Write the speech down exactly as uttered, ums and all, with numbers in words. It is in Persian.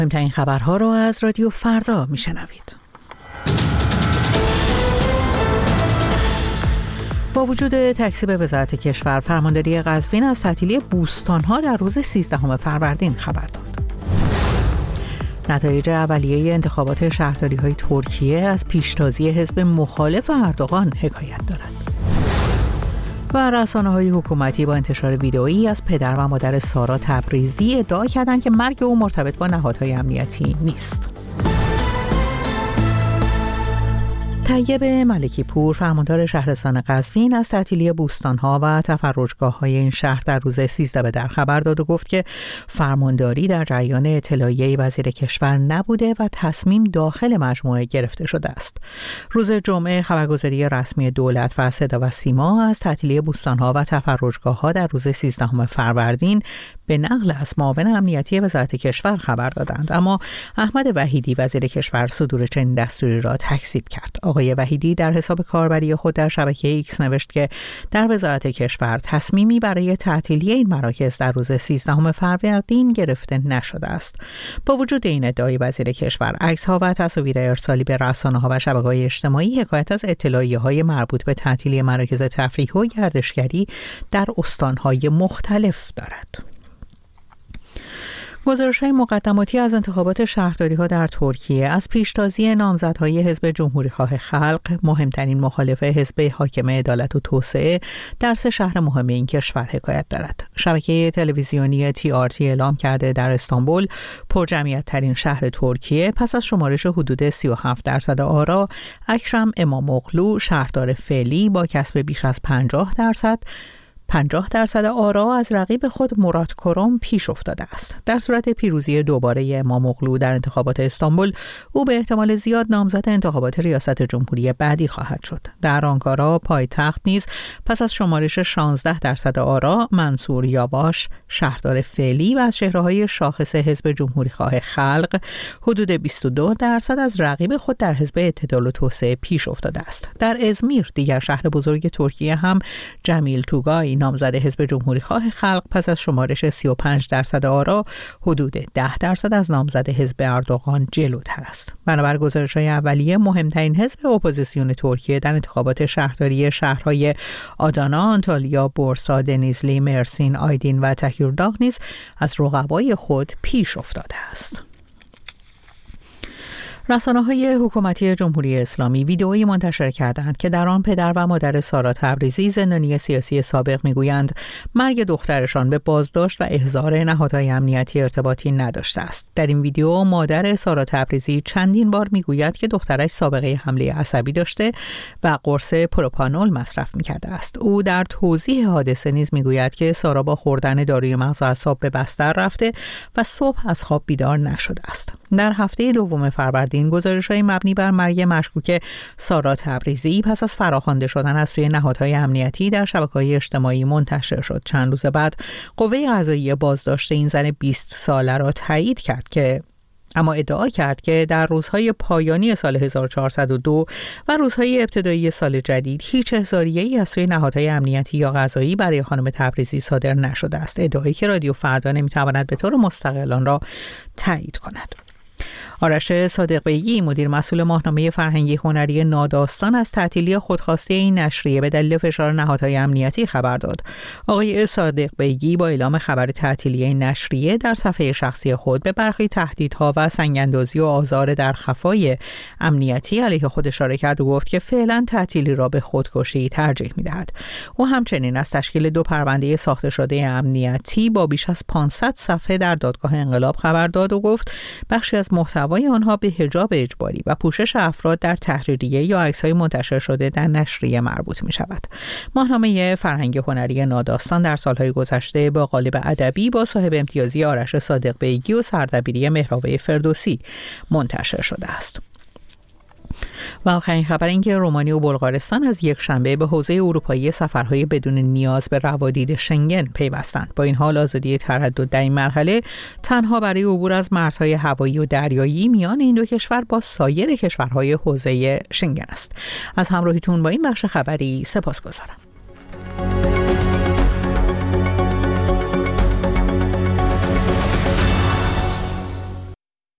مهمترین خبرها رو از رادیو فردا میشنوید. با وجود تکذیب وزارت کشور، فرمانداری قزوین از تعطیلی بوستان‌ها در روز سیزدهم فروردین خبر داد. نتایج اولیه انتخابات شهرداری‌های ترکیه از پیشتازی حزب مخالف اردوغان حکایت دارد. و رسانه‌های حکومتی با انتشار ویدئویی از پدر و مادر سارا تبریزی ادعا کردند که مرگ او مرتبط با نهادهای امنیتی نیست. طیب ملکی پور، فرماندار شهرستان قزوین، از تعطیلی بوستان‌ها و تفرجگاه‌های این شهر در روز سیزدهم به در خبر داد و گفت که فرمانداری در جریان اطلاعیه وزیر کشور نبوده و تصمیم داخل مجموعه گرفته شده است. روز جمعه خبرگزاری رسمی دولت و صدا و سیما از تعطیلی بوستان‌ها و تفرجگاه‌ها در روز سیزدهم فروردین به نقل از معاون امنیتی وزارت کشور خبر دادند، اما احمد وحیدی وزیر کشور صدور چنین دستوری را تکذیب کرد. آقای وحیدی در حساب کاربری خود در شبکه ایکس نوشت که در وزارت کشور تصمیمی برای تعطیلی این مراکز در روز سیزدهم فروردین گرفته نشده است. با وجود این ادعای وزیر کشور، عکس‌ها و تصاویر ارسالی به رسانه‌ها و شبکه‌های اجتماعی حکایت از اطلاعیه‌های مربوط به تعطیلی مراکز تفریح و گردشگری در استان‌های مختلف دارد. گزارش‌های مقدماتی از انتخابات شهرداری‌ها در ترکیه از پیشتازی نامزدهای حزب جمهوری‌خواه خلق، مهمترین مخالف حزب حاکم عدالت و توسعه، در سه شهر مهم این کشور حکایت دارد. شبکه تلویزیونی تی آر تی اعلام کرده در استانبول، پرجمعیت‌ترین شهر ترکیه، پس از شمارش حدود سی و هفت درصد آرا، اکرم اماموغلو، شهردار فعلی با کسب بیش از پنجاه درصد پنجاه درصد آرا از رقیب خود مراد کرم پیش افتاده است. در صورت پیروزی دوباره اماموغلو در انتخابات استانبول، او به احتمال زیاد نامزد انتخابات ریاست جمهوری بعدی خواهد شد. در آنکارا، پایتخت، نیز پس از شمارش شانزده درصد آرا، منصور یاواش، شهردار فعلی و از چهره‌های شاخص حزب جمهوری‌خواه خلق، حدود بیست و دو درصد از رقیب خود در حزب اعتدال و توسعه پیش افتاده است. در ازمیر، دیگر شهر بزرگ ترکیه، هم جمیل توگای نامزد حزب جمهوری‌خواه خلق پس از شمارش سی و پنج درصد آرا، حدود ده درصد از نامزد حزب اردوغان جلوتر است. بنابر گزارش‌های اولیه، مهمترین حزب اپوزیسیون ترکیه در انتخابات شهرداری شهرهای آدانا، آنتالیا، بورسا، دنیزلی، مرسین، آیدین و تکیرداغ نیز از رقبای خود پیش افتاده است. رسانه‌های حکومتی جمهوری اسلامی ویدئویی منتشر کردند که در آن پدر و مادر سارا تبریزی، زندانی سیاسی سابق، میگویند مرگ دخترشان به بازداشت و احضار نهادهای امنیتی ارتباطی نداشته است. در این ویدئو مادر سارا تبریزی چندین بار میگوید که دخترش سابقه حمله عصبی داشته و قرص پروپانول مصرف میکرده است. او در توضیح حادثه نیز میگوید که سارا با خوردن داروی مغز اعصاب به بستر رفته و صبح از خواب بیدار نشده است. در هفته دوم فروردین، گزارش‌های مبنی بر مرگ مشکوک سارا تبریزی پس از فراخوانده شدن از سوی نهادهای امنیتی در شبکه‌های اجتماعی منتشر شد. چند روز بعد قوه قضاییه بازداشت این زن بیست ساله را تایید کرد که اما ادعا کرد که در روزهای پایانی سال هزار و چهارصد و دو و روزهای ابتدایی سال جدید هیچ احضاریه‌ای از سوی نهادهای امنیتی یا قضایی برای خانم تبریزی صادر نشده است. ادعایی که رادیو فردا نمی‌تواند به طور مستقل آن را تایید کند. آرش صادق بیگی، مدیر مسئول ماهنامه فرهنگی هنری ناداستان، از تعطیلی خودخواسته این نشریه به دلیل فشار نهادهای امنیتی خبر داد. آقای صادق بیگی با اعلام خبر تعطیلی این نشریه در صفحه شخصی خود به برخی تهدیدها و سنگ‌اندازی و آزار در خفای امنیتی علیه خود اشاره کرد و گفت که فعلا تعطیلی را به خودکشی ترجیح می‌دهد. او همچنین از تشکیل دو پرونده ساخته شده امنیتی با بیش از پانصد صفحه در دادگاه انقلاب خبر داد و گفت بخشی از محتوای آنها به حجاب اجباری و پوشش افراد در تحریریه یا عکس‌های منتشر شده در نشریه مربوط می شود. ماهنامه فرهنگی هنری ناداستان در سالهای گذشته با قالب ادبی با صاحب امتیازی آرش صادق بیگی و سردبیری مهراب فردوسی منتشر شده است. و آخرین خبر این که رومانی و بلغارستان از یک شنبه به حوزه اروپایی سفرهای بدون نیاز به روادید شنگن پیوستند. با این حال آزادی تردد در این مرحله تنها برای عبور از مرزهای هوایی و دریایی میان این دو کشور با سایر کشورهای حوزه شنگن است. از همراهیتون با این بخش خبری سپاسگزارم.